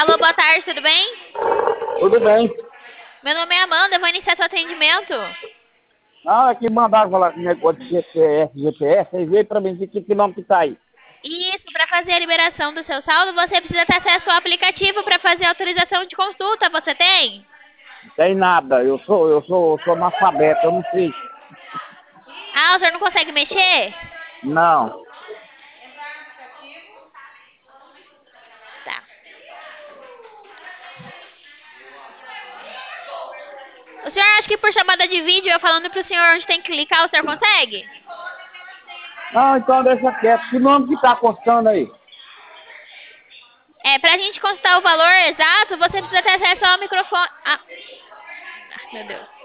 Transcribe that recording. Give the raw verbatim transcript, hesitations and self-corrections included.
Alô, boa tarde, tudo bem? Tudo bem. Meu nome é Amanda, eu vou iniciar seu atendimento. Ah, aqui mandaram falar com o negócio de G P S, G P S, aí veio pra mim de que quilômetro que tá aí. Isso, para fazer a liberação do seu saldo, você precisa ter acesso ao aplicativo para fazer a autorização de consulta. Você tem? Não tem nada, eu sou, eu sou, eu sou analfabeto, eu não sei. Ah, o senhor não consegue mexer? Não. Tá. O senhor acha que por chamada de vídeo, eu falando pro senhor onde tem que clicar, o senhor consegue? Não, então deixa quieto. Que nome que tá custando aí? É, pra gente consultar o valor exato, você precisa ter acesso ao microfone. Ah, meu Deus.